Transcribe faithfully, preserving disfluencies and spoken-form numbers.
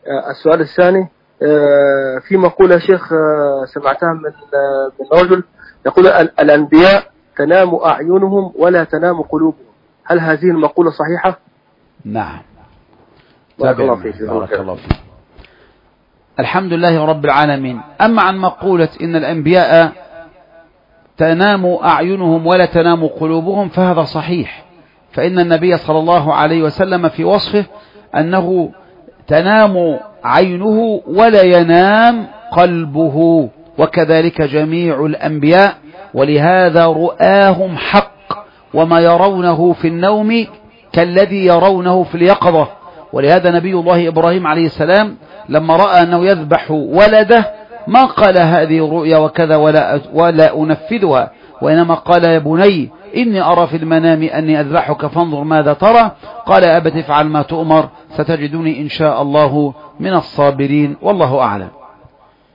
السؤال الثاني، في مقولة شيخ سمعتها من من رجل يقول الأنبياء تنام أعينهم ولا تنام قلوبهم، هل هذه المقولة صحيحة؟ نعم. بارك الله فيك. بارك الله فيك. الحمد لله رب العالمين. أما عن مقولة إن الأنبياء تنام أعينهم ولا تنام قلوبهم فهذا صحيح، فإن النبي صلى الله عليه وسلم في وصفه أنه تنام عينه ولا ينام قلبه، وكذلك جميع الأنبياء، ولهذا رؤاهم حق، وما يرونه في النوم كالذي يرونه في اليقظة. ولهذا نبي الله إبراهيم عليه السلام لما رأى أنه يذبح ولده ما قال هذه رؤيا وكذا ولا, ولا أنفذها، وإنما قال يا بني إني أرى في المنام أني أذبحك فانظر ماذا ترى، قال يا أبت افعل ما تؤمر ستجدني إن شاء الله من الصابرين، والله أعلم.